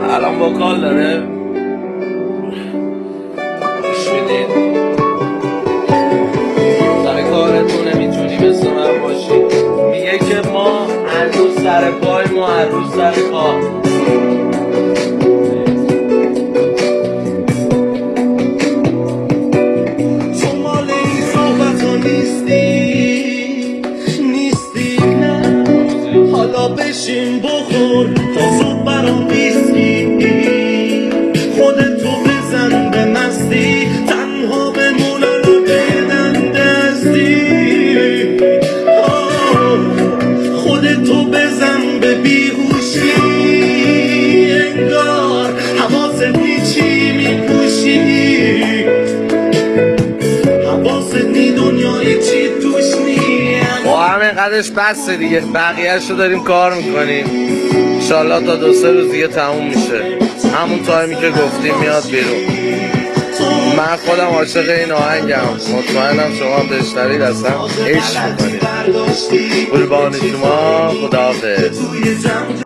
الان وکال داره گوش میدین سر کارتونه میتونی مثل من باشی میگه که ما هر روز سر پای ما هر روز سر کار تو مال این صحبت ها نیستی نه حالا بشین بخور تا زود برام بیستی خودتو بزن به مستی تنها بمون رو بدن دستی خودتو بزن به بیهوشی انگار حواست نیچی میپوشی حواست نی دنیای چی توش نیم با همین قدرش بسته دیگه بقیهش رو داریم کار میکنیم انشالله تا 2-3 روز دیگه تموم میشه همون تایمی که گفتیم میاد بیرون من خودم عاشق این آهنگم مطمئنم شما بشنوید اصلا عشق میکنید قربان شما خداحافظ